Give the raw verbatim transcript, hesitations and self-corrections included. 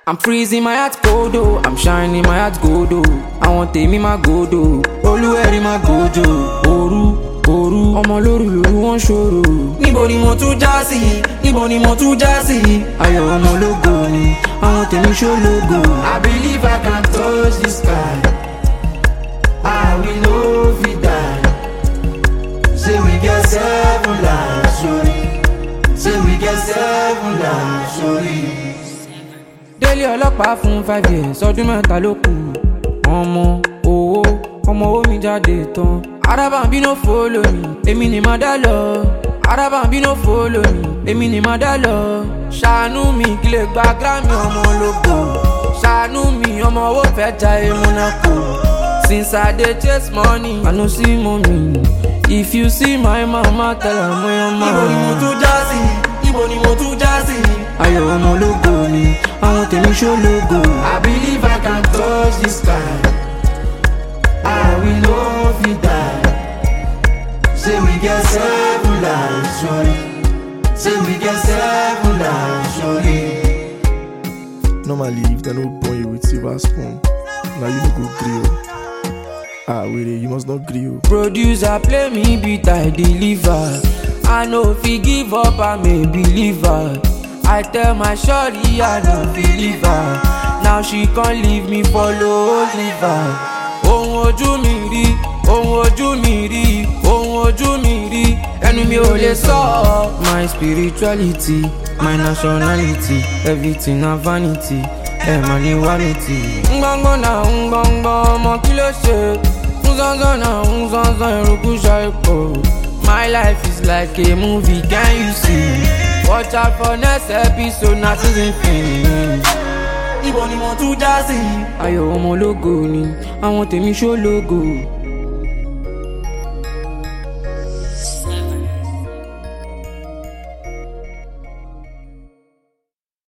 I'm freezing my heart cold oh, I'm shining my heart gold oh. I want tèmi my gold oh, Olúwẹ̀rí my gojo. Òru, òru, ọmọ lóru lóru wọ́n ṣòro. Níbo ni mo tún já sí? Níbo ni mo tún já sí? Ayọ̀ ọmọ ológo ni, àwọn tèmi ṣológo. I believe I can touch the sky. I will no fit die. Say we get seven lives, sorry. Say we get seven lives, sorry. Délé ọlọ́pàá fún five years, ọdún mẹ́ta ló kù. Ọmọ owó, ọmọ owó mi jáde tán. Arábàmbí no follow me, èmi ni màá dá lọ. Arábàmbí no follow me, èmi ni màá dá lọ. Ṣàánú mi kí lè gba Grammy ọmọ ológo. Ṣàánú mi ọmọ owó fẹ́ jayé Monaco. Since I dey chase money, I no see mommy. If you see my mama, tell her my mama. Níbo ni mo tún já sí? Níbo ni mo tún já sí? Ayọ̀ ọmọ ológo ni, àwọn tèmi ṣológo. I believe I can touch the sky. I will no fit die. Say we get seven lives, sorry. Say we get seven lives, sorry. Normally, if they no born you with silver spoon, now you no go grill. Ah, wait, you must not grill. Producer play me beat, I deliver. I know if he give up, I'm a believer. I tell my shorty I don't believe her. Now she can't leave me follow Oliver. Ohun ojú mi rí, ohun ojú mi rí, ohun ojú mi rí. Ẹnu mi ò lè sọ. My spirituality, my nationality, everything na vanity. Ẹ mà ní vanity. Ngbọ́ngbọ́n na ngbọ́ngbọ́n ọmọ kí ló ṣe? Nzọ́nzọ́n na nzọ́nzọ́n eruku ṣàìpọ̀. My life is like a movie, can you see? Watch out for next episode, na season finish. Níbo ni mo tún já sí? Ayọ̀ ọmọ ológo ni, àwọn tèmi ṣológo.